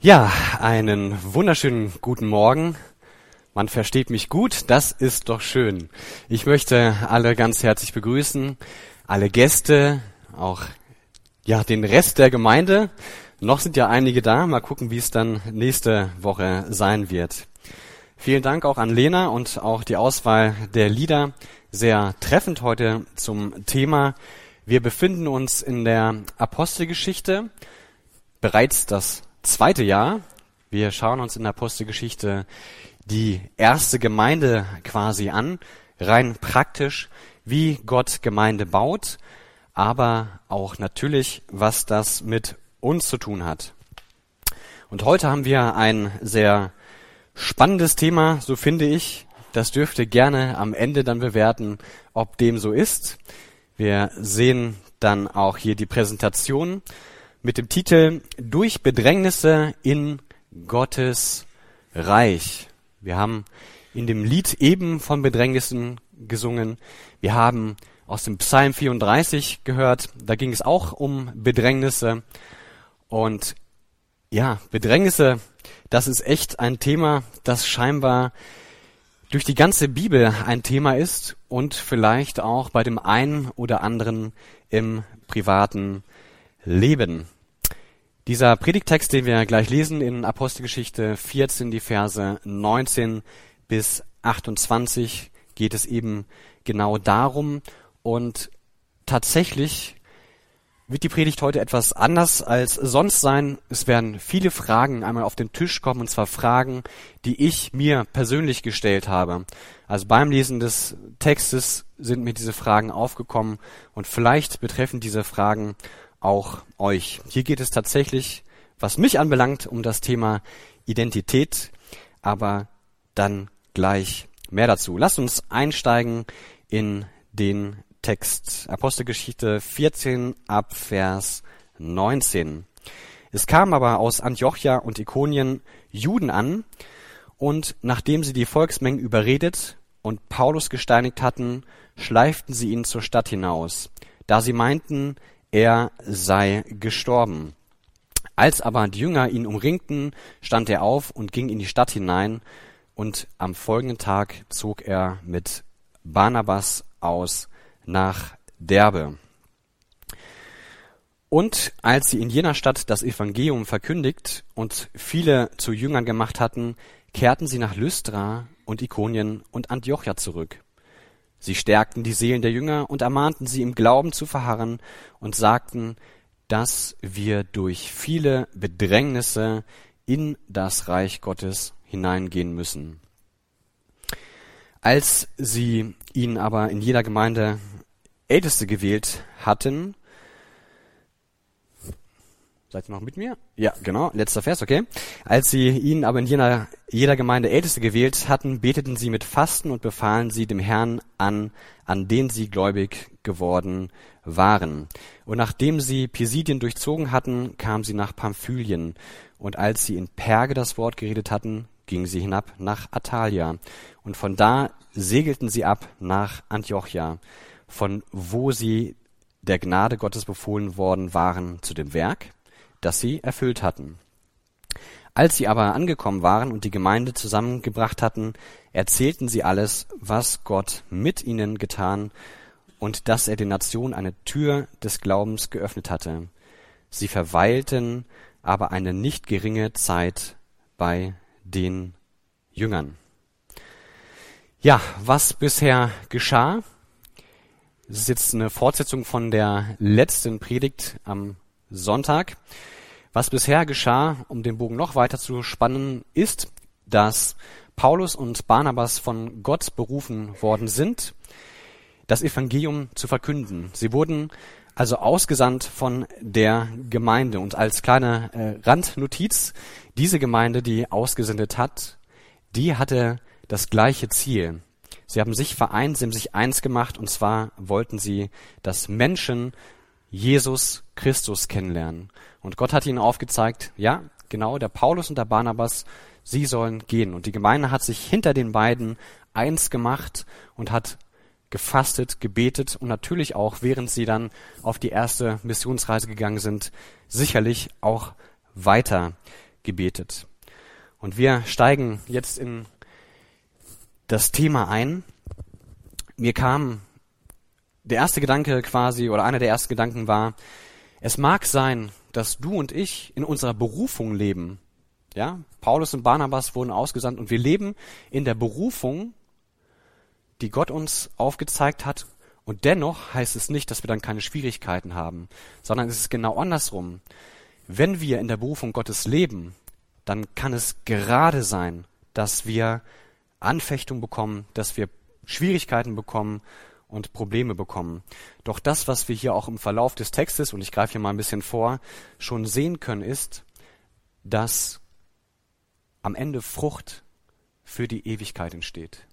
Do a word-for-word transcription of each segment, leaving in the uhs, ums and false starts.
Ja, einen wunderschönen guten Morgen. Man versteht mich gut, das ist doch schön. Ich möchte alle ganz herzlich begrüßen, alle Gäste, auch ja den Rest der Gemeinde. Noch sind ja einige da, mal gucken, wie es dann nächste Woche sein wird. Vielen Dank auch an Lena und auch die Auswahl der Lieder. Sehr treffend heute zum Thema. Wir befinden uns in der Apostelgeschichte, bereits das zweite Jahr. Wir schauen uns in der Apostelgeschichte die erste Gemeinde quasi an, rein praktisch, wie Gott Gemeinde baut, aber auch natürlich, was das mit uns zu tun hat. Und heute haben wir ein sehr spannendes Thema, so finde ich. Das dürft ihr gerne am Ende dann bewerten, ob dem so ist. Wir sehen dann auch hier die Präsentation mit dem Titel Durch Bedrängnisse in Gottes Reich. Wir haben in dem Lied eben von Bedrängnissen gesungen. Wir haben aus dem Psalm vierunddreißig gehört, da ging es auch um Bedrängnisse. Und ja, Bedrängnisse, das ist echt ein Thema, das scheinbar durch die ganze Bibel ein Thema ist und vielleicht auch bei dem einen oder anderen im privaten Leben. Dieser Predigttext, den wir gleich lesen in Apostelgeschichte vierzehn, die Verse neunzehn bis achtundzwanzig, geht es eben genau darum. Und tatsächlich wird die Predigt heute etwas anders als sonst sein. Es werden viele Fragen einmal auf den Tisch kommen, und zwar Fragen, die ich mir persönlich gestellt habe. Also beim Lesen des Textes sind mir diese Fragen aufgekommen und vielleicht betreffen diese Fragen auch euch. Hier geht es tatsächlich, was mich anbelangt, um das Thema Identität, aber dann gleich mehr dazu. Lasst uns einsteigen in den Text. Apostelgeschichte vierzehn ab Vers neunzehn. Es kamen aber aus Antiochia und Ikonien Juden an, und nachdem sie die Volksmengen überredet und Paulus gesteinigt hatten, schleiften sie ihn zur Stadt hinaus, da sie meinten, er sei gestorben. Als aber die Jünger ihn umringten, stand er auf und ging in die Stadt hinein, und am folgenden Tag zog er mit Barnabas aus nach Derbe. Und als sie in jener Stadt das Evangelium verkündigt und viele zu Jüngern gemacht hatten, kehrten sie nach Lystra und Ikonien und Antiochia zurück. Sie stärkten die Seelen der Jünger und ermahnten sie, im Glauben zu verharren, und sagten, dass wir durch viele Bedrängnisse in das Reich Gottes hineingehen müssen. Als sie ihn aber in jeder Gemeinde Älteste gewählt hatten, seid ihr noch mit mir? Ja, genau, letzter Vers, okay. Als sie ihn aber in jeder, jeder Gemeinde Älteste gewählt hatten, beteten sie mit Fasten und befahlen sie dem Herrn an, an den sie gläubig geworden waren. Und nachdem sie Pisidien durchzogen hatten, kamen sie nach Pamphylien. Und als sie in Perge das Wort geredet hatten, gingen sie hinab nach Attalia. Und von da segelten sie ab nach Antiochia, von wo sie der Gnade Gottes befohlen worden waren zu dem Werk, das sie erfüllt hatten. Als sie aber angekommen waren und die Gemeinde zusammengebracht hatten, erzählten sie alles, was Gott mit ihnen getan und dass er den Nationen eine Tür des Glaubens geöffnet hatte. Sie verweilten aber eine nicht geringe Zeit bei den Jüngern. Ja, was bisher geschah, das ist jetzt eine Fortsetzung von der letzten Predigt am Sonntag. Was bisher geschah, um den Bogen noch weiter zu spannen, ist, dass Paulus und Barnabas von Gott berufen worden sind, das Evangelium zu verkünden. Sie wurden also ausgesandt von der Gemeinde. Und als kleine äh, Randnotiz, diese Gemeinde, die ausgesendet hat, die hatte das gleiche Ziel. Sie haben sich vereint, sie haben sich eins gemacht, und zwar wollten sie, dass Menschen Jesus Christus kennenlernen. Und Gott hat ihnen aufgezeigt, ja, genau, der Paulus und der Barnabas, sie sollen gehen. Und die Gemeinde hat sich hinter den beiden eins gemacht und hat gefastet, gebetet und natürlich auch, während sie dann auf die erste Missionsreise gegangen sind, sicherlich auch weiter gebetet. Und wir steigen jetzt in das Thema ein. Mir kam der erste Gedanke quasi, oder einer der ersten Gedanken war, es mag sein, dass du und ich in unserer Berufung leben. Ja, Paulus und Barnabas wurden ausgesandt und wir leben in der Berufung, die Gott uns aufgezeigt hat. Und dennoch heißt es nicht, dass wir dann keine Schwierigkeiten haben, sondern es ist genau andersrum. Wenn wir in der Berufung Gottes leben, dann kann es gerade sein, dass wir Anfechtung bekommen, dass wir Schwierigkeiten bekommen und Probleme bekommen. Doch das, was wir hier auch im Verlauf des Textes, und ich greife hier mal ein bisschen vor, schon sehen können, ist, dass am Ende Frucht für die Ewigkeit entsteht.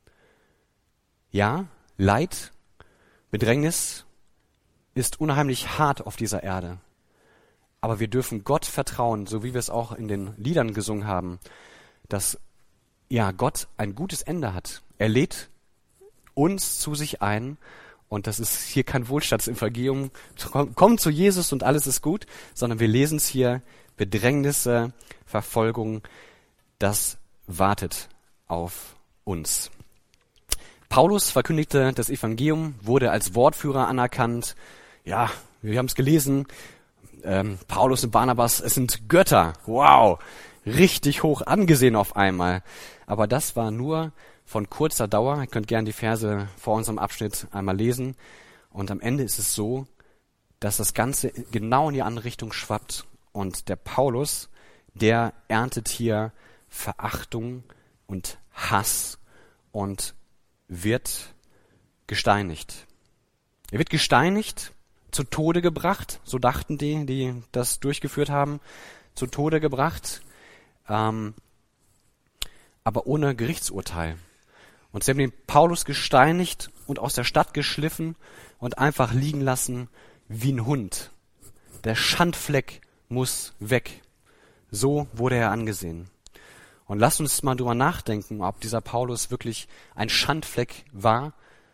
Ja, Leid, Bedrängnis ist unheimlich hart auf dieser Erde. Aber wir dürfen Gott vertrauen, so wie wir es auch in den Liedern gesungen haben, dass ja Gott ein gutes Ende hat. Er lädt uns zu sich ein und das ist hier kein Wohlstandsevangelium, komm, komm zu Jesus und alles ist gut, sondern wir lesen es hier, Bedrängnisse, Verfolgung, das wartet auf uns. Paulus verkündigte das Evangelium, wurde als Wortführer anerkannt. Ja, wir haben es gelesen, ähm, Paulus und Barnabas, es sind Götter. Wow, richtig hoch angesehen auf einmal. Aber das war nur von kurzer Dauer. Ihr könnt gerne die Verse vor unserem Abschnitt einmal lesen. Und am Ende ist es so, dass das Ganze genau in die andere Richtung schwappt. Und der Paulus, der erntet hier Verachtung und Hass und wird gesteinigt. Er wird gesteinigt, zu Tode gebracht, so dachten die, die das durchgeführt haben, zu Tode gebracht, ähm, aber ohne Gerichtsurteil. Und sie haben den Paulus gesteinigt und aus der Stadt geschliffen und einfach liegen lassen wie ein Hund. Der Schandfleck muss weg. So wurde er angesehen. Und lasst uns mal drüber nachdenken, ob dieser Paulus wirklich ein Schandfleck war,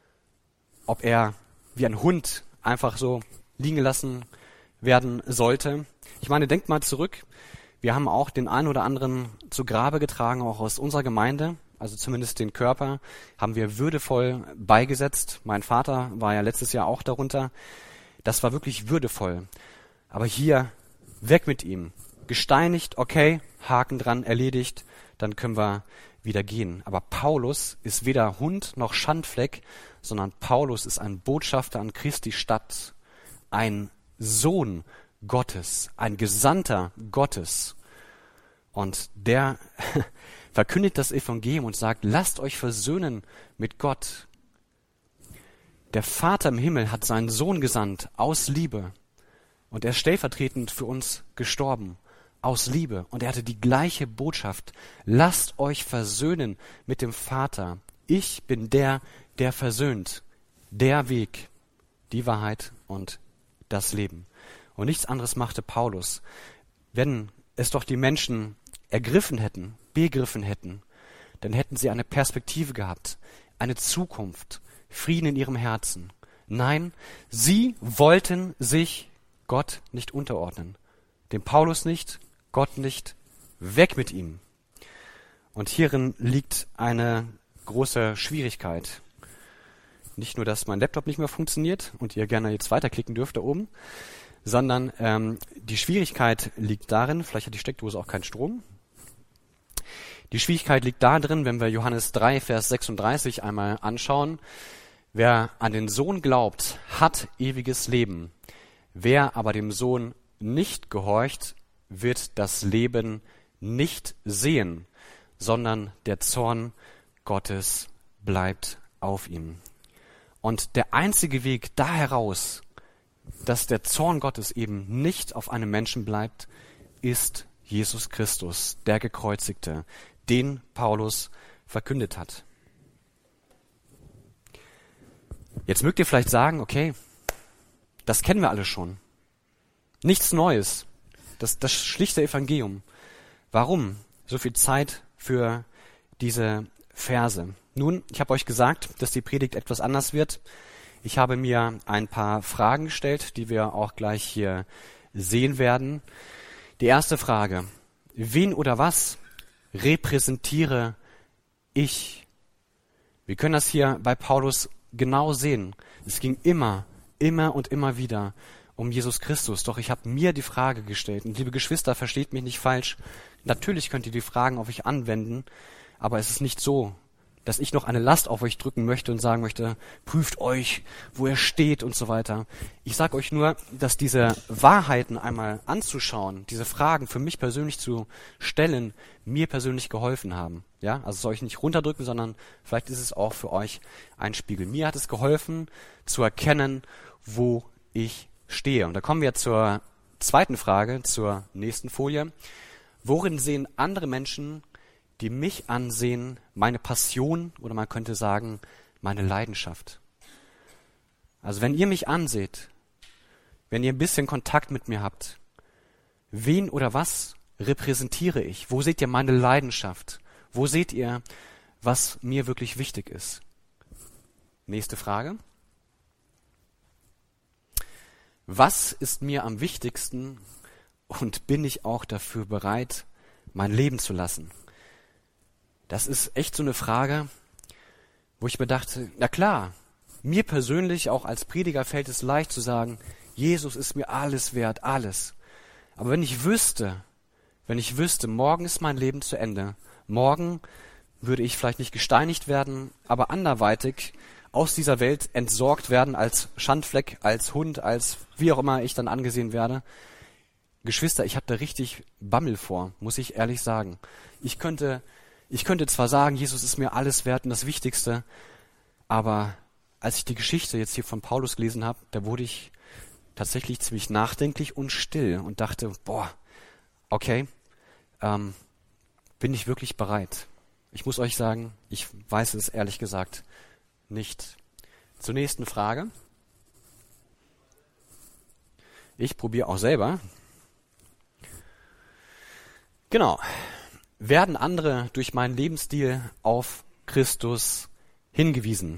ob er wie ein Hund einfach so liegen gelassen werden sollte. Ich meine, denkt mal zurück. Wir haben auch den einen oder anderen zu Grabe getragen, auch aus unserer Gemeinde, also zumindest den Körper, haben wir würdevoll beigesetzt. Mein Vater war ja letztes Jahr auch darunter. Das war wirklich würdevoll. Aber hier, weg mit ihm. Gesteinigt, okay, Haken dran, erledigt, dann können wir wieder gehen. Aber Paulus ist weder Hund noch Schandfleck, sondern Paulus ist ein Botschafter an Christi Stadt, ein Sohn Gottes, ein Gesandter Gottes. Und der verkündigt das Evangelium und sagt, lasst euch versöhnen mit Gott. Der Vater im Himmel hat seinen Sohn gesandt aus Liebe. Und er ist stellvertretend für uns gestorben. Aus Liebe. Und er hatte die gleiche Botschaft. Lasst euch versöhnen mit dem Vater. Ich bin der, der versöhnt. Der Weg, die Wahrheit und das Leben. Und nichts anderes machte Paulus. Wenn es doch die Menschen ergriffen hätten, begriffen hätten, dann hätten sie eine Perspektive gehabt, eine Zukunft, Frieden in ihrem Herzen. Nein, sie wollten sich Gott nicht unterordnen. Dem Paulus nicht, Gott nicht, weg mit ihm. Und hierin liegt eine große Schwierigkeit. Nicht nur, dass mein Laptop nicht mehr funktioniert und ihr gerne jetzt weiterklicken dürft da oben, sondern ähm, die Schwierigkeit liegt darin, vielleicht hat die Steckdose auch keinen Strom, die Schwierigkeit liegt darin, wenn wir Johannes drei, Vers sechsunddreißig einmal anschauen, wer an den Sohn glaubt, hat ewiges Leben. Wer aber dem Sohn nicht gehorcht, wird das Leben nicht sehen, sondern der Zorn Gottes bleibt auf ihm. Und der einzige Weg da heraus, dass der Zorn Gottes eben nicht auf einem Menschen bleibt, ist Jesus Christus, der Gekreuzigte, den Paulus verkündet hat. Jetzt mögt ihr vielleicht sagen, okay, das kennen wir alle schon. Nichts Neues. Das, das schlichte Evangelium. Warum so viel Zeit für diese Verse? Nun, ich habe euch gesagt, dass die Predigt etwas anders wird. Ich habe mir ein paar Fragen gestellt, die wir auch gleich hier sehen werden. Die erste Frage, wen oder was repräsentiere ich? Wir können das hier bei Paulus genau sehen. Es ging immer, immer und immer wieder um Jesus Christus. Doch ich habe mir die Frage gestellt, und liebe Geschwister, versteht mich nicht falsch, natürlich könnt ihr die Fragen auf euch anwenden, aber es ist nicht so, dass ich noch eine Last auf euch drücken möchte und sagen möchte, prüft euch, wo ihr steht und so weiter. Ich sage euch nur, dass diese Wahrheiten einmal anzuschauen, diese Fragen für mich persönlich zu stellen, mir persönlich geholfen haben. Ja, also soll ich nicht runterdrücken, sondern vielleicht ist es auch für euch ein Spiegel. Mir hat es geholfen, zu erkennen, wo ich stehe. Und da kommen wir zur zweiten Frage, zur nächsten Folie. Worin sehen andere Menschen, die mich ansehen, meine Passion oder man könnte sagen, meine Leidenschaft? Also wenn ihr mich anseht, wenn ihr ein bisschen Kontakt mit mir habt, wen oder was repräsentiere ich? Wo seht ihr meine Leidenschaft? Wo seht ihr, was mir wirklich wichtig ist? Nächste Frage. Was ist mir am wichtigsten und bin ich auch dafür bereit, mein Leben zu lassen? Das ist echt so eine Frage, wo ich mir dachte, na klar, mir persönlich auch als Prediger fällt es leicht zu sagen, Jesus ist mir alles wert, alles. Aber wenn ich wüsste, wenn ich wüsste, morgen ist mein Leben zu Ende, morgen würde ich vielleicht nicht gesteinigt werden, aber anderweitig aus dieser Welt entsorgt werden als Schandfleck, als Hund, als wie auch immer ich dann angesehen werde. Geschwister, ich habe da richtig Bammel vor, muss ich ehrlich sagen. Ich könnte, ich könnte zwar sagen, Jesus ist mir alles wert und das Wichtigste, aber als ich die Geschichte jetzt hier von Paulus gelesen habe, da wurde ich tatsächlich ziemlich nachdenklich und still und dachte, boah, okay, ähm, bin ich wirklich bereit? Ich muss euch sagen, ich weiß es ehrlich gesagt nicht. Zur nächsten Frage. Ich probiere auch selber. Genau. Werden andere durch meinen Lebensstil auf Christus hingewiesen?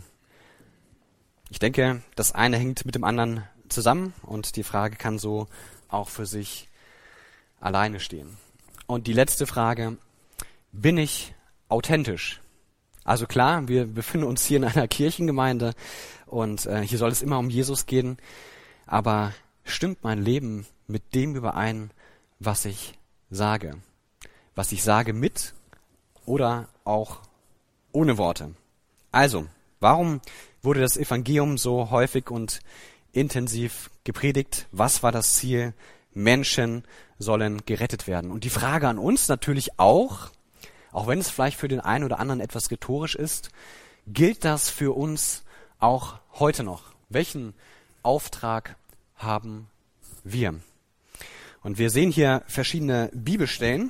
Ich denke, das eine hängt mit dem anderen zusammen und die Frage kann so auch für sich alleine stehen. Und die letzte Frage, bin ich authentisch? Also klar, wir befinden uns hier in einer Kirchengemeinde und äh, hier soll es immer um Jesus gehen, aber stimmt mein Leben mit dem überein, was ich sage? Was ich sage mit oder auch ohne Worte? Also, warum wurde das Evangelium so häufig und intensiv gepredigt? Was war das Ziel? Menschen sollen gerettet werden. Und die Frage an uns natürlich auch, auch wenn es vielleicht für den einen oder anderen etwas rhetorisch ist, gilt das für uns auch heute noch? Welchen Auftrag haben wir? Und wir sehen hier verschiedene Bibelstellen.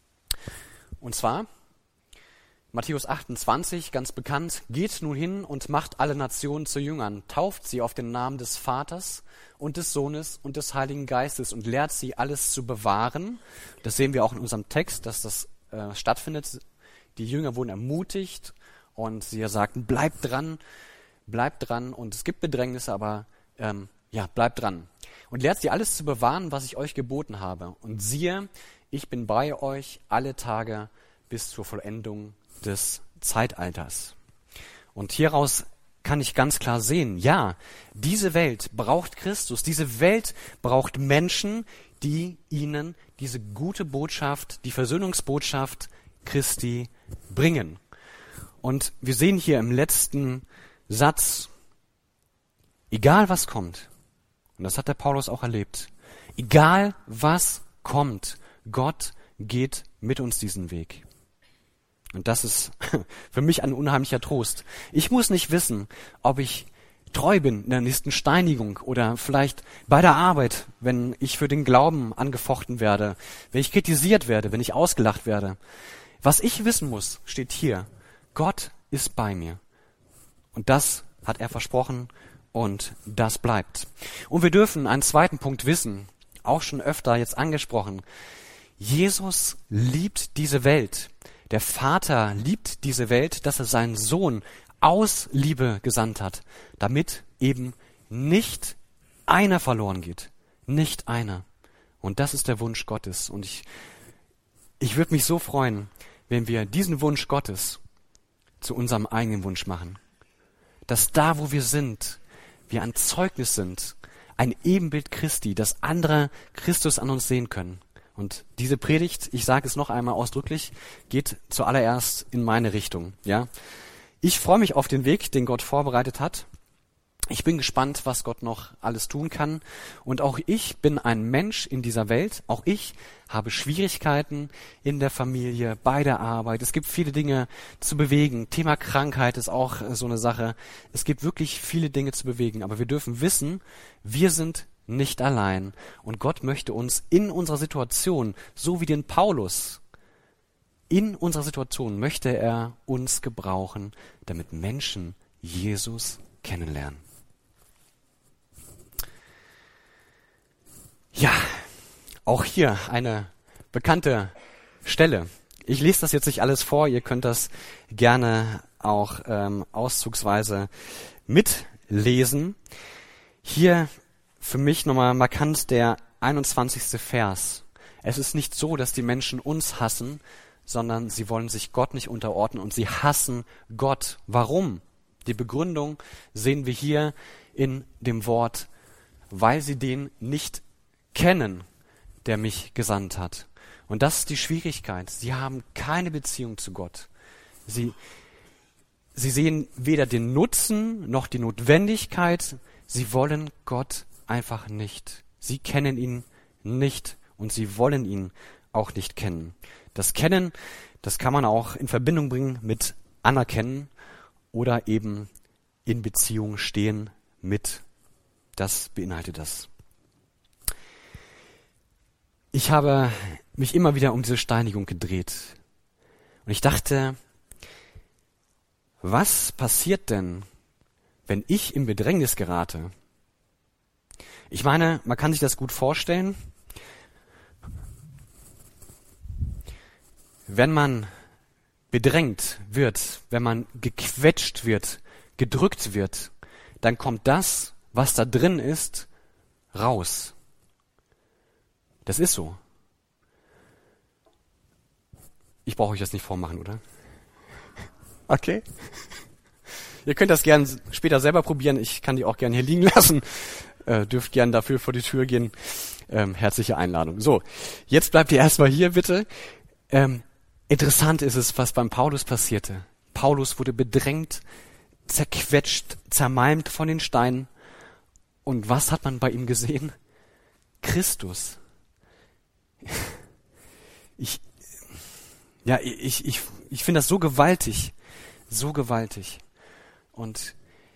Und zwar Matthäus achtundzwanzig, ganz bekannt, geht nun hin und macht alle Nationen zu Jüngern, tauft sie auf den Namen des Vaters und des Sohnes und des Heiligen Geistes und lehrt sie alles zu bewahren. Das sehen wir auch in unserem Text, dass das äh, stattfindet. Die Jünger wurden ermutigt und sie sagten, bleibt dran, bleibt dran und es gibt Bedrängnisse, aber ähm, ja, bleibt dran. Und lehrt sie alles zu bewahren, was ich euch geboten habe. Und siehe, ich bin bei euch alle Tage bis zur Vollendung des Zeitalters. Und hieraus kann ich ganz klar sehen, ja, diese Welt braucht Christus, diese Welt braucht Menschen, die ihnen diese gute Botschaft, die Versöhnungsbotschaft Christi bringen. Und wir sehen hier im letzten Satz, egal was kommt, und das hat der Paulus auch erlebt, egal was kommt, Gott geht mit uns diesen Weg. Und das ist für mich ein unheimlicher Trost. Ich muss nicht wissen, ob ich treu bin in der nächsten Steinigung oder vielleicht bei der Arbeit, wenn ich für den Glauben angefochten werde, wenn ich kritisiert werde, wenn ich ausgelacht werde. Was ich wissen muss, steht hier. Gott ist bei mir. Und das hat er versprochen und das bleibt. Und wir dürfen einen zweiten Punkt wissen, auch schon öfter jetzt angesprochen. Jesus liebt diese Welt. Der Vater liebt diese Welt, dass er seinen Sohn aus Liebe gesandt hat, damit eben nicht einer verloren geht. Nicht einer. Und das ist der Wunsch Gottes. Und ich Ich würde mich so freuen, wenn wir diesen Wunsch Gottes zu unserem eigenen Wunsch machen. Dass da, wo wir sind, wir ein Zeugnis sind, ein Ebenbild Christi, dass andere Christus an uns sehen können. Und diese Predigt, ich sage es noch einmal ausdrücklich, geht zuallererst in meine Richtung. Ja, ich freue mich auf den Weg, den Gott vorbereitet hat. Ich bin gespannt, was Gott noch alles tun kann. Und auch ich bin ein Mensch in dieser Welt. Auch ich habe Schwierigkeiten in der Familie, bei der Arbeit. Es gibt viele Dinge zu bewegen. Thema Krankheit ist auch so eine Sache. Es gibt wirklich viele Dinge zu bewegen. Aber wir dürfen wissen, wir sind nicht allein. Und Gott möchte uns in unserer Situation, so wie den Paulus, in unserer Situation möchte er uns gebrauchen, damit Menschen Jesus kennenlernen. Ja, auch hier eine bekannte Stelle. Ich lese das jetzt nicht alles vor, ihr könnt das gerne auch ähm, auszugsweise mitlesen. Hier für mich nochmal markant der einundzwanzigste Vers. Es ist nicht so, dass die Menschen uns hassen, sondern sie wollen sich Gott nicht unterordnen und sie hassen Gott. Warum? Die Begründung sehen wir hier in dem Wort, weil sie den nicht kennen, der mich gesandt hat. Und das ist die Schwierigkeit. Sie haben keine Beziehung zu Gott. Sie, sie sehen weder den Nutzen noch die Notwendigkeit. Sie wollen Gott einfach nicht. Sie kennen ihn nicht und sie wollen ihn auch nicht kennen. Das Kennen, das kann man auch in Verbindung bringen mit Anerkennen oder eben in Beziehung stehen mit. Das beinhaltet das. Ich habe mich immer wieder um diese Steinigung gedreht. Und ich dachte, was passiert denn, wenn ich in Bedrängnis gerate? Ich meine, man kann sich das gut vorstellen. Wenn man bedrängt wird, wenn man gequetscht wird, gedrückt wird, dann kommt das, was da drin ist, raus. Das ist so. Ich brauche euch das nicht vormachen, oder? Okay. Ihr könnt das gern später selber probieren. Ich kann die auch gern hier liegen lassen. Äh, dürft gern dafür vor die Tür gehen. Ähm, herzliche Einladung. So, jetzt bleibt ihr erstmal hier, bitte. Ähm, interessant ist es, was beim Paulus passierte. Paulus wurde bedrängt, zerquetscht, zermalmt von den Steinen. Und was hat man bei ihm gesehen? Christus. Ich, ja, ich, ich, ich finde das so gewaltig, so gewaltig. Und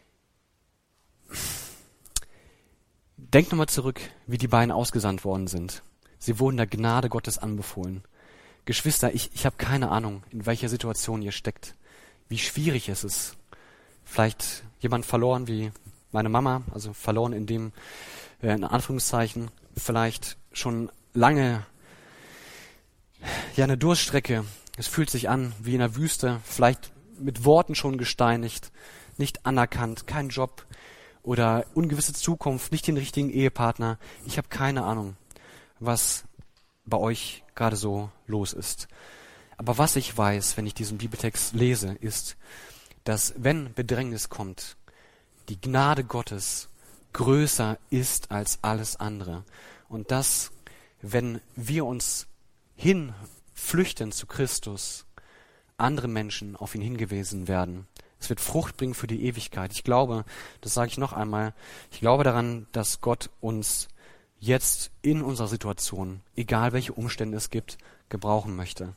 denkt nochmal zurück, wie die beiden ausgesandt worden sind. Sie wurden der Gnade Gottes anbefohlen. Geschwister, ich, ich habe keine Ahnung, in welcher Situation ihr steckt, wie schwierig es ist. Vielleicht jemand verloren wie meine Mama, also verloren in dem, äh, in Anführungszeichen, vielleicht schon lange, ja, eine Durststrecke. Es fühlt sich an wie in der Wüste, vielleicht mit Worten schon gesteinigt, nicht anerkannt, kein Job oder ungewisse Zukunft, nicht den richtigen Ehepartner. Ich habe keine Ahnung, was bei euch gerade so los ist. Aber was ich weiß, wenn ich diesen Bibeltext lese, ist, dass wenn Bedrängnis kommt, die Gnade Gottes größer ist als alles andere. Und dass, wenn wir uns hinflüchten zu Christus, andere Menschen auf ihn hingewiesen werden. Es wird Frucht bringen für die Ewigkeit. Ich glaube, das sage ich noch einmal, ich glaube daran, dass Gott uns jetzt in unserer Situation, egal welche Umstände es gibt, gebrauchen möchte.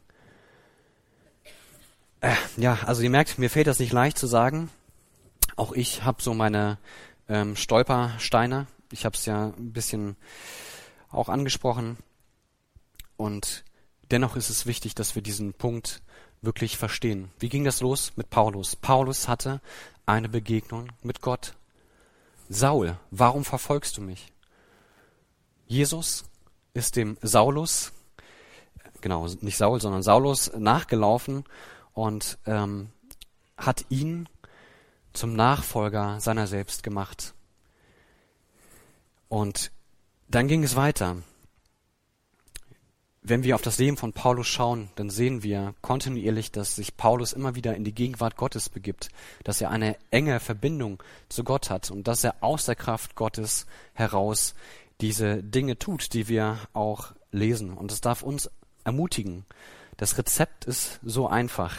Äh, ja, also ihr merkt, mir fällt das nicht leicht zu sagen. Auch ich habe so meine ähm, Stolpersteine. Ich habe es ja ein bisschen auch angesprochen. Und dennoch ist es wichtig, dass wir diesen Punkt wirklich verstehen. Wie ging das los mit Paulus? Paulus hatte eine Begegnung mit Gott. Saul, warum verfolgst du mich? Jesus ist dem Saulus, genau, nicht Saul, sondern Saulus nachgelaufen und ähm, hat ihn zum Nachfolger seiner selbst gemacht. Und dann ging es weiter. wenn wir auf das Leben von Paulus schauen, dann sehen wir kontinuierlich, dass sich Paulus immer wieder in die Gegenwart Gottes begibt, dass er eine enge Verbindung zu Gott hat und dass er aus der Kraft Gottes heraus diese Dinge tut, die wir auch lesen. Und es darf uns ermutigen. Das Rezept ist so einfach.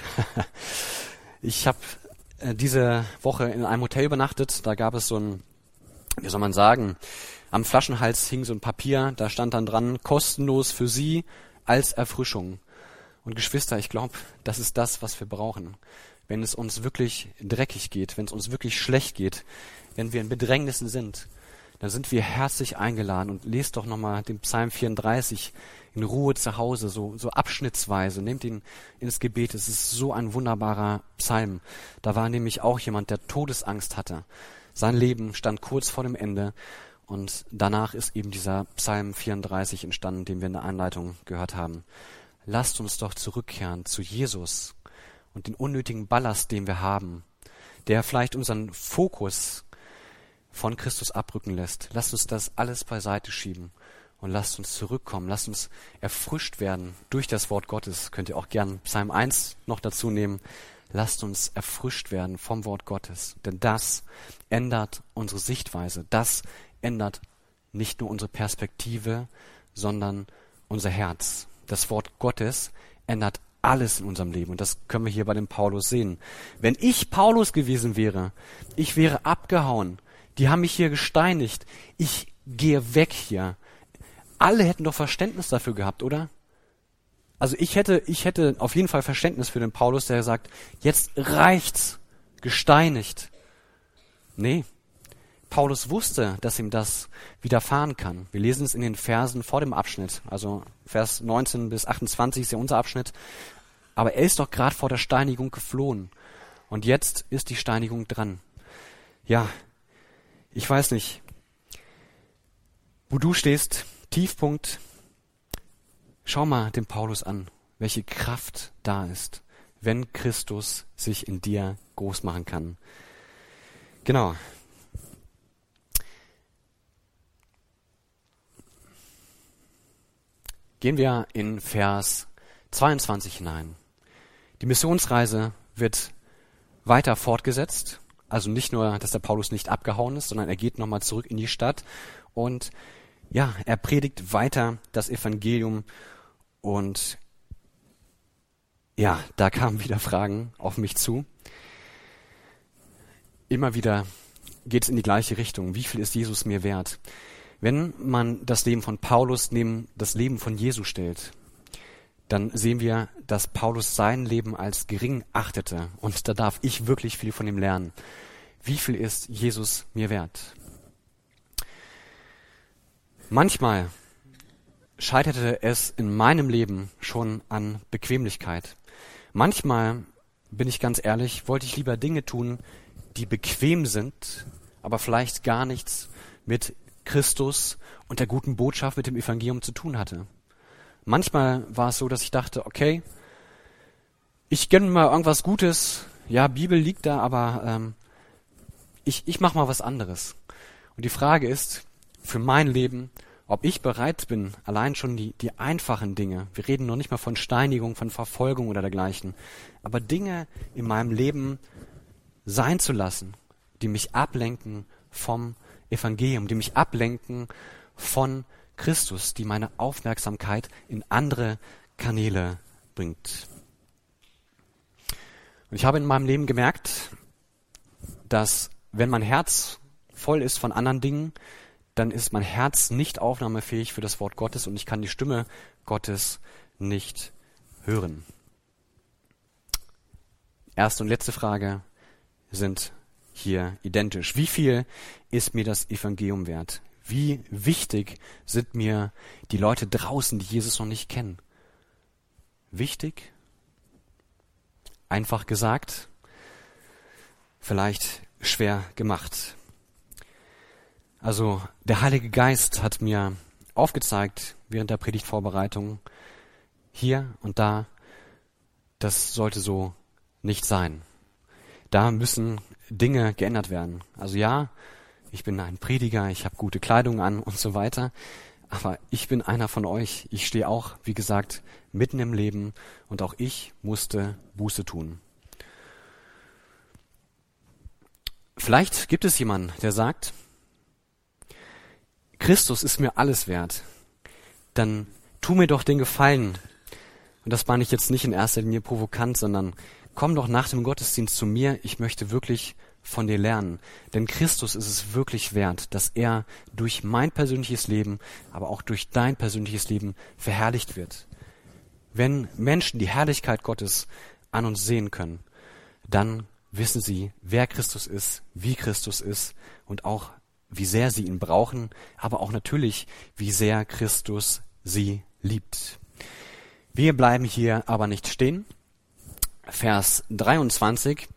Ich habe äh, diese Woche in einem Hotel übernachtet. Da gab es so ein, wie soll man sagen, am Flaschenhals hing so ein Papier, da stand dann dran, kostenlos für Sie als Erfrischung. Und Geschwister, ich glaube, das ist das, was wir brauchen. Wenn es uns wirklich dreckig geht, wenn es uns wirklich schlecht geht, wenn wir in Bedrängnissen sind, dann sind wir herzlich eingeladen. Und lest doch nochmal den Psalm vierunddreißig in Ruhe zu Hause, so, so abschnittsweise. Nehmt ihn ins Gebet. Es ist so ein wunderbarer Psalm. Da war nämlich auch jemand, der Todesangst hatte. Sein Leben stand kurz vor dem Ende. Und danach ist eben dieser Psalm vierunddreißig entstanden, den wir in der Einleitung gehört haben. Lasst uns doch zurückkehren zu Jesus und den unnötigen Ballast, den wir haben, der vielleicht unseren Fokus von Christus abrücken lässt. Lasst uns das alles beiseite schieben und lasst uns zurückkommen. Lasst uns erfrischt werden durch das Wort Gottes. Könnt ihr auch gern Psalm eins noch dazu nehmen. Lasst uns erfrischt werden vom Wort Gottes, denn das ändert unsere Sichtweise. Das ändert nicht nur unsere Perspektive, sondern unser Herz. Das Wort Gottes ändert alles in unserem Leben. Und das können wir hier bei dem Paulus sehen. Wenn ich Paulus gewesen wäre, ich wäre abgehauen. Die haben mich hier gesteinigt. Ich gehe weg hier. Alle hätten doch Verständnis dafür gehabt, oder? Also ich hätte, ich hätte auf jeden Fall Verständnis für den Paulus, der sagt, jetzt reicht's. Gesteinigt. Nee. Paulus wusste, dass ihm das widerfahren kann. Wir lesen es in den Versen vor dem Abschnitt, also Vers neunzehn bis achtundzwanzig ist ja unser Abschnitt. Aber er ist doch gerade vor der Steinigung geflohen. Und jetzt ist die Steinigung dran. Ja, ich weiß nicht, wo du stehst, Tiefpunkt. Schau mal den Paulus an, welche Kraft da ist, wenn Christus sich in dir groß machen kann. Genau. Gehen wir in Vers zweiundzwanzig hinein. Die Missionsreise wird weiter fortgesetzt. Also nicht nur, dass der Paulus nicht abgehauen ist, sondern er geht nochmal zurück in die Stadt und ja, er predigt weiter das Evangelium und ja, da kamen wieder Fragen auf mich zu. Immer wieder geht es in die gleiche Richtung. Wie viel ist Jesus mir wert? Wenn man das Leben von Paulus neben das Leben von Jesus stellt, dann sehen wir, dass Paulus sein Leben als gering achtete. Und da darf ich wirklich viel von ihm lernen. Wie viel ist Jesus mir wert? Manchmal scheiterte es in meinem Leben schon an Bequemlichkeit. Manchmal, bin ich ganz ehrlich, wollte ich lieber Dinge tun, die bequem sind, aber vielleicht gar nichts mit Christus und der guten Botschaft mit dem Evangelium zu tun hatte. Manchmal war es so, dass ich dachte, okay, ich gönne mal irgendwas Gutes, ja, Bibel liegt da, aber ähm, ich, ich mache mal was anderes. Und die Frage ist, für mein Leben, ob ich bereit bin, allein schon die, die einfachen Dinge, wir reden noch nicht mal von Steinigung, von Verfolgung oder dergleichen, aber Dinge in meinem Leben sein zu lassen, die mich ablenken vom Evangelium, die mich ablenken von Christus, die meine Aufmerksamkeit in andere Kanäle bringt. Und ich habe in meinem Leben gemerkt, dass wenn mein Herz voll ist von anderen Dingen, dann ist mein Herz nicht aufnahmefähig für das Wort Gottes und ich kann die Stimme Gottes nicht hören. Erste und letzte Frage sind hier identisch. Wie viel ist mir das Evangelium wert? Wie wichtig sind mir die Leute draußen, die Jesus noch nicht kennen? Wichtig? Einfach gesagt? Vielleicht schwer gemacht. Also der Heilige Geist hat mir aufgezeigt während der Predigtvorbereitung, hier und da, das sollte so nicht sein. Da müssen Dinge geändert werden. Also ja, ich bin ein Prediger, ich habe gute Kleidung an und so weiter, Aber ich bin einer von euch. Ich stehe auch, wie gesagt, mitten im Leben und auch ich musste Buße tun. Vielleicht gibt es jemanden, der sagt, Christus ist mir alles wert. Dann tu mir doch den Gefallen. Und das meine ich jetzt nicht in erster Linie provokant, sondern komm doch nach dem Gottesdienst zu mir. Ich möchte wirklich von dir lernen. Denn Christus ist es wirklich wert, dass er durch mein persönliches Leben, aber auch durch dein persönliches Leben verherrlicht wird. Wenn Menschen die Herrlichkeit Gottes an uns sehen können, dann wissen sie, wer Christus ist, wie Christus ist und auch, wie sehr sie ihn brauchen, aber auch natürlich, wie sehr Christus sie liebt. Wir bleiben hier aber nicht stehen. Vers dreiundzwanzig.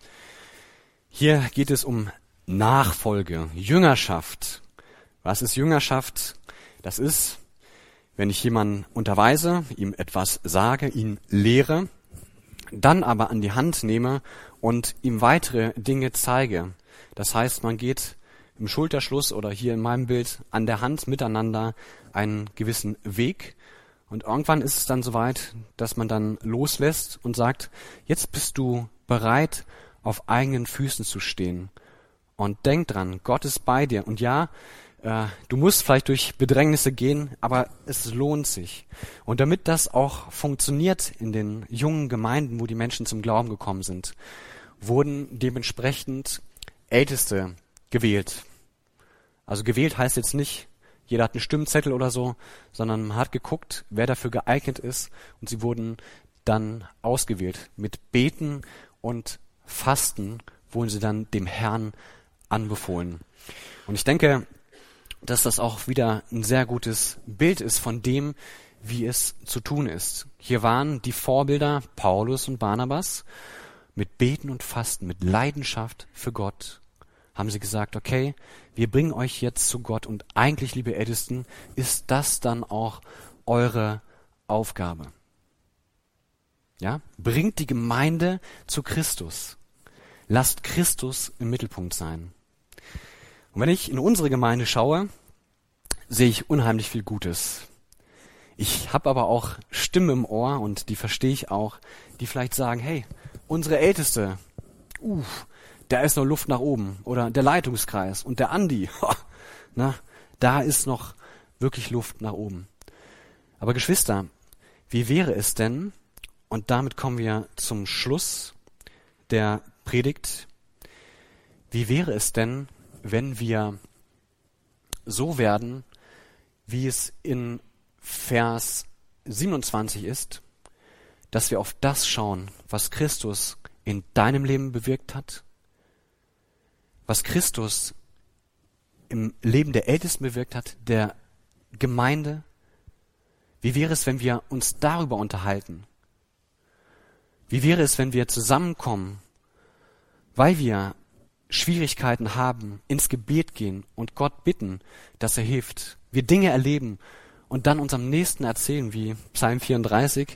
Hier geht es um Nachfolge, Jüngerschaft. Was ist Jüngerschaft? Das ist, wenn ich jemanden unterweise, ihm etwas sage, ihn lehre, dann aber an die Hand nehme und ihm weitere Dinge zeige. Das heißt, man geht im Schulterschluss oder hier in meinem Bild an der Hand miteinander einen gewissen Weg. Und irgendwann ist es dann soweit, dass man dann loslässt und sagt, jetzt bist du bereit, auf eigenen Füßen zu stehen. Und denk dran, Gott ist bei dir. Und ja, äh, du musst vielleicht durch Bedrängnisse gehen, aber es lohnt sich. Und damit das auch funktioniert in den jungen Gemeinden, wo die Menschen zum Glauben gekommen sind, wurden dementsprechend Älteste gewählt. Also gewählt heißt jetzt nicht, jeder hat einen Stimmzettel oder so, sondern man hat geguckt, wer dafür geeignet ist, und sie wurden dann ausgewählt. Mit Beten und Fasten wurden sie dann dem Herrn anbefohlen. Und ich denke, dass das auch wieder ein sehr gutes Bild ist von dem, wie es zu tun ist. Hier waren die Vorbilder Paulus und Barnabas. Mit Beten und Fasten, mit Leidenschaft für Gott haben sie gesagt, okay, wir bringen euch jetzt zu Gott, und eigentlich, liebe Ältesten, ist das dann auch eure Aufgabe. Ja? Bringt die Gemeinde zu Christus. Lasst Christus im Mittelpunkt sein. Und wenn ich in unsere Gemeinde schaue, sehe ich unheimlich viel Gutes. Ich habe aber auch Stimmen im Ohr, und die verstehe ich auch, die vielleicht sagen, hey, unsere Älteste, uh, da ist noch Luft nach oben. Oder der Leitungskreis und der Andi, na, da ist noch wirklich Luft nach oben. Aber Geschwister, wie wäre es denn, und damit kommen wir zum Schluss der Predigt, wie wäre es denn, wenn wir so werden, wie es in Vers siebenundzwanzig ist, dass wir auf das schauen, was Christus in deinem Leben bewirkt hat, was Christus im Leben der Ältesten bewirkt hat, der Gemeinde. Wie wäre es, wenn wir uns darüber unterhalten? Wie wäre es, wenn wir zusammenkommen, weil wir Schwierigkeiten haben, ins Gebet gehen und Gott bitten, dass er hilft, wir Dinge erleben und dann unserem Nächsten erzählen, wie Psalm vierunddreißig,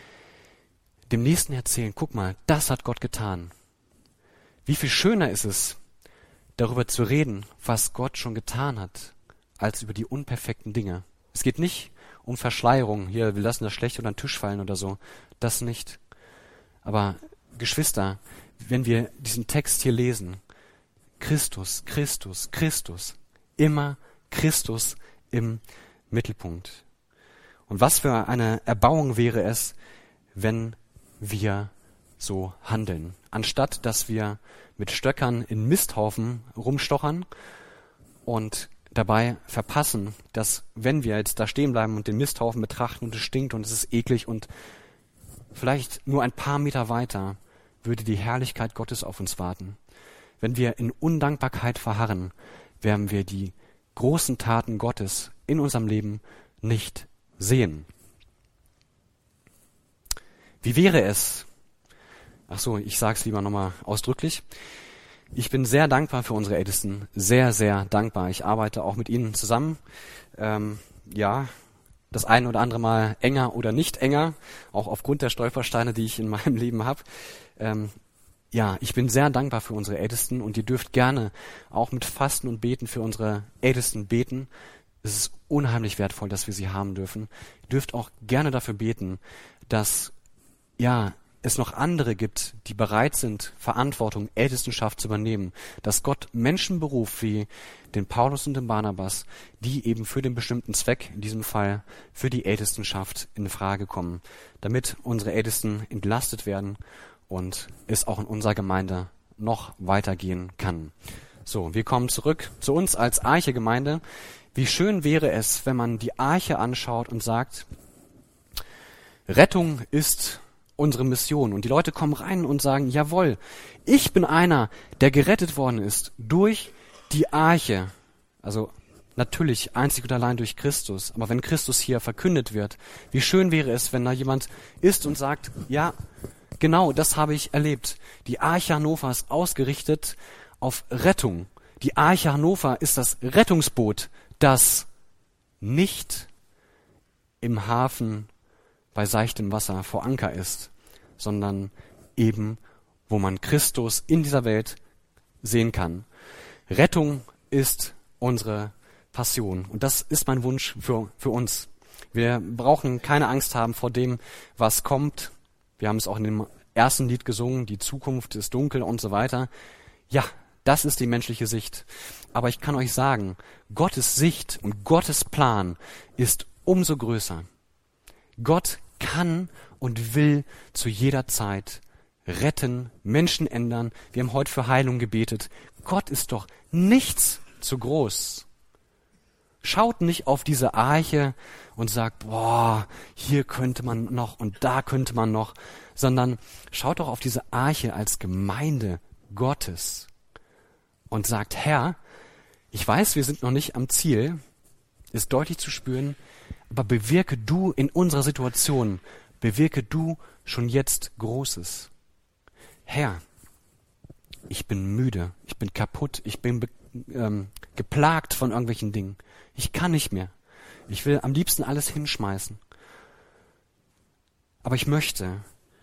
dem Nächsten erzählen, guck mal, das hat Gott getan. Wie viel schöner ist es, darüber zu reden, was Gott schon getan hat, als über die unperfekten Dinge. Es geht nicht um Verschleierung, hier, wir lassen das schlecht unter den Tisch fallen oder so, das nicht. Aber Geschwister, wenn wir diesen Text hier lesen, Christus, Christus, Christus, immer Christus im Mittelpunkt. Und was für eine Erbauung wäre es, wenn wir so handeln, anstatt dass wir mit Stöckern in Misthaufen rumstochern und dabei verpassen, dass, wenn wir jetzt da stehen bleiben und den Misthaufen betrachten und es stinkt und es ist eklig und vielleicht nur ein paar Meter weiter würde die Herrlichkeit Gottes auf uns warten. Wenn wir in Undankbarkeit verharren, werden wir die großen Taten Gottes in unserem Leben nicht sehen. Wie wäre es? Ach so, ich sag's lieber nochmal ausdrücklich. Ich bin sehr dankbar für unsere Ältesten, sehr, sehr dankbar. Ich arbeite auch mit ihnen zusammen. Ähm, ja, das eine oder andere Mal enger oder nicht enger, auch aufgrund der Stolpersteine, die ich in meinem Leben habe. Ähm, ja, ich bin sehr dankbar für unsere Ältesten, und ihr dürft gerne auch mit Fasten und Beten für unsere Ältesten beten. Es ist unheimlich wertvoll, dass wir sie haben dürfen. Ihr dürft auch gerne dafür beten, dass ja es noch andere gibt, die bereit sind, Verantwortung, Ältestenschaft zu übernehmen. Dass Gott Menschen beruft, wie den Paulus und den Barnabas, die eben für den bestimmten Zweck, in diesem Fall für die Ältestenschaft, in Frage kommen, damit unsere Ältesten entlastet werden und es auch in unserer Gemeinde noch weitergehen kann. So, wir kommen zurück zu uns als Arche-Gemeinde. Wie schön wäre es, wenn man die Arche anschaut und sagt, Rettung ist unsere Mission. Und die Leute kommen rein und sagen, jawohl, ich bin einer, der gerettet worden ist durch die Arche. Also natürlich einzig und allein durch Christus. Aber wenn Christus hier verkündet wird, wie schön wäre es, wenn da jemand ist und sagt, ja, genau, das habe ich erlebt. Die Arche Hannover ist ausgerichtet auf Rettung. Die Arche Hannover ist das Rettungsboot, das nicht im Hafen bei seichtem Wasser vor Anker ist, sondern eben, wo man Christus in dieser Welt sehen kann. Rettung ist unsere Passion und das ist mein Wunsch für, für uns. Wir brauchen keine Angst haben vor dem, was kommt. Wir haben es auch in dem ersten Lied gesungen, die Zukunft ist dunkel und so weiter. Ja, das ist die menschliche Sicht. Aber ich kann euch sagen, Gottes Sicht und Gottes Plan ist umso größer. Gott kann und will zu jeder Zeit retten, Menschen ändern. Wir haben heute für Heilung gebetet. Gott ist doch nichts zu groß. Schaut nicht auf diese Arche und sagt, boah, hier könnte man noch und da könnte man noch, sondern schaut doch auf diese Arche als Gemeinde Gottes und sagt, Herr, ich weiß, wir sind noch nicht am Ziel, ist deutlich zu spüren, aber bewirke du in unserer Situation, bewirke du schon jetzt Großes. Herr, ich bin müde, ich bin kaputt, ich bin be- ähm, geplagt von irgendwelchen Dingen. Ich kann nicht mehr. Ich will am liebsten alles hinschmeißen. Aber ich möchte,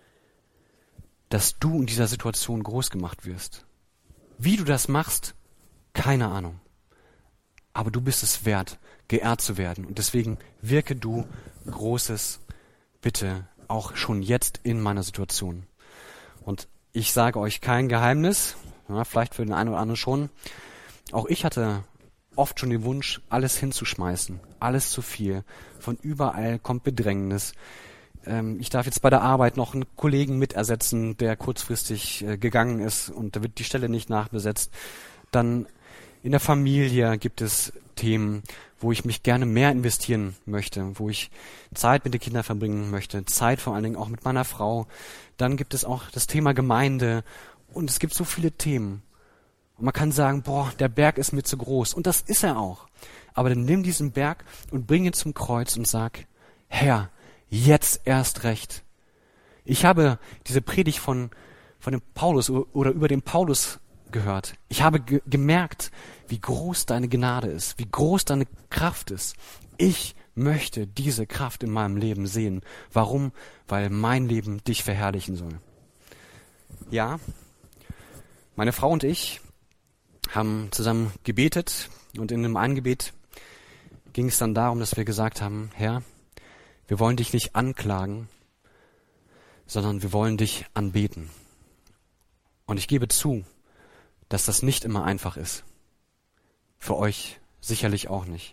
dass du in dieser Situation groß gemacht wirst. Wie du das machst, keine Ahnung. Aber du bist es wert, geehrt zu werden. Und deswegen wirke du Großes bitte auch schon jetzt in meiner Situation. Und ich sage euch kein Geheimnis, ja, vielleicht für den einen oder anderen schon. Auch ich hatte oft schon den Wunsch, alles hinzuschmeißen. Alles zu viel. Von überall kommt Bedrängnis. Ähm, ich darf jetzt bei der Arbeit noch einen Kollegen mitersetzen, der kurzfristig äh, gegangen ist und da wird die Stelle nicht nachbesetzt. Dann in der Familie gibt es Themen, wo ich mich gerne mehr investieren möchte, wo ich Zeit mit den Kindern verbringen möchte, Zeit vor allen Dingen auch mit meiner Frau. Dann gibt es auch das Thema Gemeinde und es gibt so viele Themen. Und man kann sagen, boah, der Berg ist mir zu groß. Und das ist er auch. Aber dann nimm diesen Berg und bring ihn zum Kreuz und sag, Herr, jetzt erst recht. Ich habe diese Predigt von, von dem Paulus oder über den Paulus gehört. Ich habe ge- gemerkt, wie groß deine Gnade ist, wie groß deine Kraft ist. Ich möchte diese Kraft in meinem Leben sehen. Warum? Weil mein Leben dich verherrlichen soll. Ja, meine Frau und ich haben zusammen gebetet und in einem einen Gebet ging es dann darum, dass wir gesagt haben, Herr, wir wollen dich nicht anklagen, sondern wir wollen dich anbeten. Und ich gebe zu, dass das nicht immer einfach ist. Für euch sicherlich auch nicht.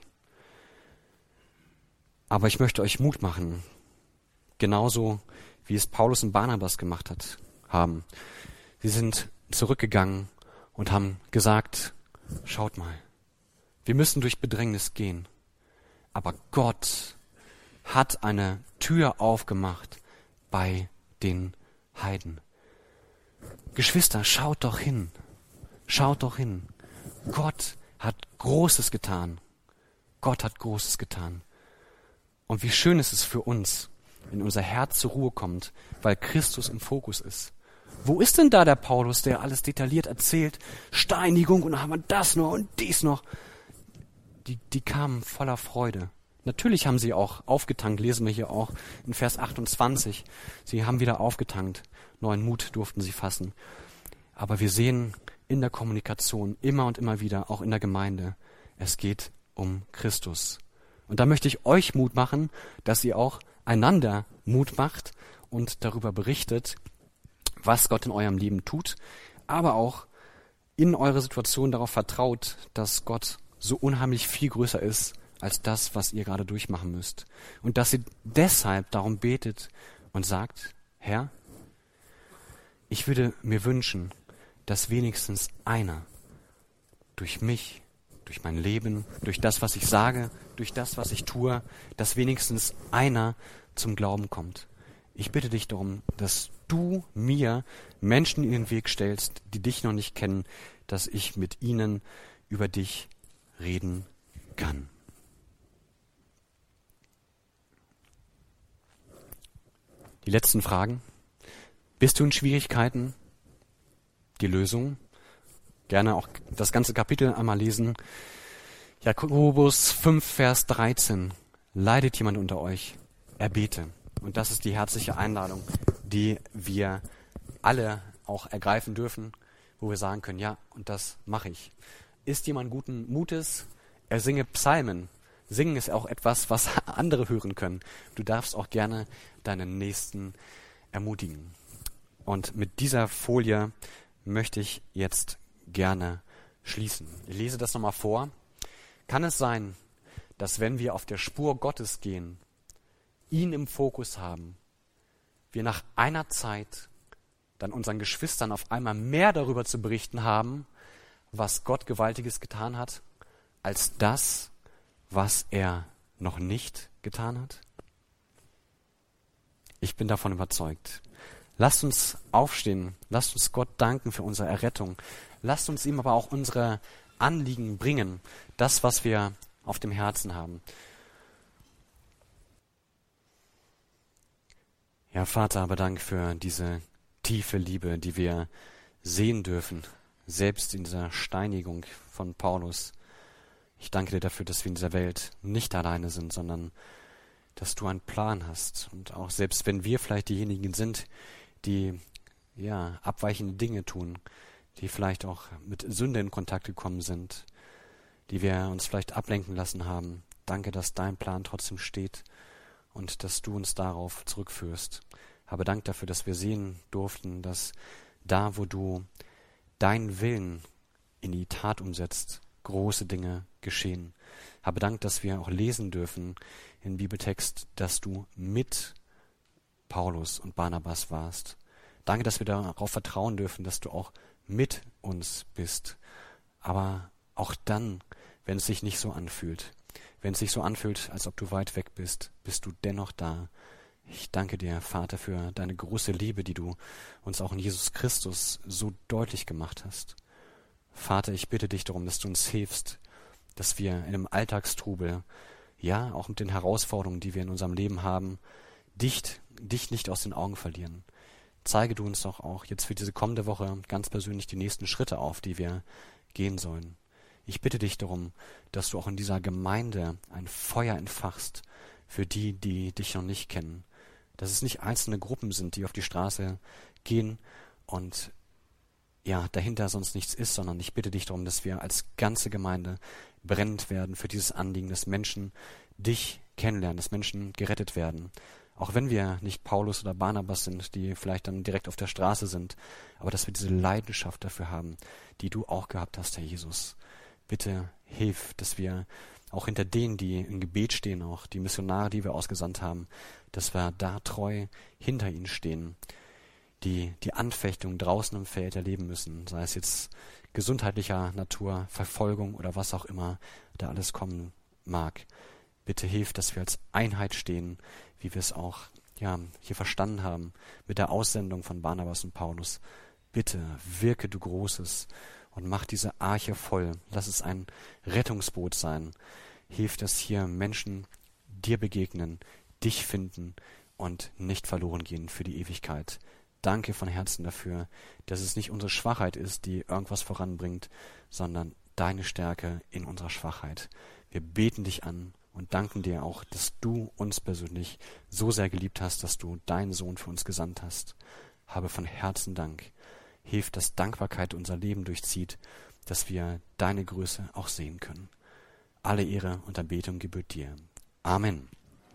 Aber ich möchte euch Mut machen, genauso wie es Paulus und Barnabas gemacht hat, haben. Sie sind zurückgegangen und haben gesagt, schaut mal, wir müssen durch Bedrängnis gehen. Aber Gott hat eine Tür aufgemacht bei den Heiden. Geschwister, schaut doch hin. Schaut doch hin. Gott hat Großes getan. Gott hat Großes getan. Und wie schön ist es für uns, wenn unser Herz zur Ruhe kommt, weil Christus im Fokus ist. Wo ist denn da der Paulus, der alles detailliert erzählt? Steinigung und dann haben wir das noch und dies noch. Die, die kamen voller Freude. Natürlich haben sie auch aufgetankt, lesen wir hier auch in Vers achtundzwanzig. Sie haben wieder aufgetankt. Neuen Mut durften sie fassen. Aber wir sehen in der Kommunikation immer und immer wieder, auch in der Gemeinde, es geht um Christus. Und da möchte ich euch Mut machen, dass ihr auch einander Mut macht und darüber berichtet, was Gott in eurem Leben tut, aber auch in eurer Situation darauf vertraut, dass Gott so unheimlich viel größer ist als das, was ihr gerade durchmachen müsst. Und dass ihr deshalb darum betet und sagt, Herr, ich würde mir wünschen, dass wenigstens einer durch mich, durch mein Leben, durch das, was ich sage, durch das, was ich tue, dass wenigstens einer zum Glauben kommt. Ich bitte dich darum, dass du mir Menschen in den Weg stellst, die dich noch nicht kennen, dass ich mit ihnen über dich reden kann. Die letzten Fragen. Bist du in Schwierigkeiten? Die Lösung. Gerne auch das ganze Kapitel einmal lesen. Jakobus fünf, Vers dreizehn. Leidet jemand unter euch? Er bete. Und das ist die herzliche Einladung, die wir alle auch ergreifen dürfen, wo wir sagen können, ja, und das mache ich. Ist jemand guten Mutes? Er singe Psalmen. Singen ist auch etwas, was andere hören können. Du darfst auch gerne deinen Nächsten ermutigen. Und mit dieser Folie möchte ich jetzt gerne schließen. Ich lese das nochmal vor. Kann es sein, dass wenn wir auf der Spur Gottes gehen, ihn im Fokus haben, wir nach einer Zeit dann unseren Geschwistern auf einmal mehr darüber zu berichten haben, was Gott Gewaltiges getan hat, als das, was er noch nicht getan hat? Ich bin davon überzeugt. Lasst uns aufstehen, lasst uns Gott danken für unsere Errettung. Lasst uns ihm aber auch unsere Anliegen bringen, das, was wir auf dem Herzen haben. Ja, Vater, aber Dank für diese tiefe Liebe, die wir sehen dürfen, selbst in dieser Steinigung von Paulus. Ich danke dir dafür, dass wir in dieser Welt nicht alleine sind, sondern dass du einen Plan hast. Und auch selbst wenn wir vielleicht diejenigen sind, die ja abweichende Dinge tun, die vielleicht auch mit Sünde in Kontakt gekommen sind, die wir uns vielleicht ablenken lassen haben, danke, dass dein Plan trotzdem steht und dass du uns darauf zurückführst. Habe Dank dafür, dass wir sehen durften, dass da, wo du deinen Willen in die Tat umsetzt, große Dinge geschehen. Habe Dank, dass wir auch lesen dürfen im Bibeltext, dass du mit Paulus und Barnabas warst. Danke, dass wir darauf vertrauen dürfen, dass du auch mit uns bist. Aber auch dann, wenn es sich nicht so anfühlt, wenn es sich so anfühlt, als ob du weit weg bist, bist du dennoch da. Ich danke dir, Vater, für deine große Liebe, die du uns auch in Jesus Christus so deutlich gemacht hast. Vater, ich bitte dich darum, dass du uns hilfst, dass wir in einem Alltagstrubel, ja, auch mit den Herausforderungen, die wir in unserem Leben haben, dich, dich nicht aus den Augen verlieren. Zeige du uns doch auch jetzt für diese kommende Woche ganz persönlich die nächsten Schritte auf, die wir gehen sollen. Ich bitte dich darum, dass du auch in dieser Gemeinde ein Feuer entfachst für die, die dich noch nicht kennen. Dass es nicht einzelne Gruppen sind, die auf die Straße gehen und ja, dahinter sonst nichts ist, sondern ich bitte dich darum, dass wir als ganze Gemeinde brennend werden für dieses Anliegen, dass Menschen dich kennenlernen, dass Menschen gerettet werden. Auch wenn wir nicht Paulus oder Barnabas sind, die vielleicht dann direkt auf der Straße sind, aber dass wir diese Leidenschaft dafür haben, die du auch gehabt hast, Herr Jesus. Bitte hilf, dass wir auch hinter denen, die im Gebet stehen, auch die Missionare, die wir ausgesandt haben, dass wir da treu hinter ihnen stehen, die die Anfechtung draußen im Feld erleben müssen, sei es jetzt gesundheitlicher Natur, Verfolgung oder was auch immer da alles kommen mag. Bitte hilf, dass wir als Einheit stehen, wie wir es auch ja hier verstanden haben mit der Aussendung von Barnabas und Paulus. Bitte wirke du Großes und mach diese Arche voll. Lass es ein Rettungsboot sein. Hilf, dass hier Menschen dir begegnen, dich finden und nicht verloren gehen für die Ewigkeit. Danke von Herzen dafür, dass es nicht unsere Schwachheit ist, die irgendwas voranbringt, sondern deine Stärke in unserer Schwachheit. Wir beten dich an und danken dir auch, dass du uns persönlich so sehr geliebt hast, dass du deinen Sohn für uns gesandt hast. Habe von Herzen Dank. Hilf, dass Dankbarkeit unser Leben durchzieht, dass wir deine Größe auch sehen können. Alle Ehre und Anbetung gebührt dir. Amen.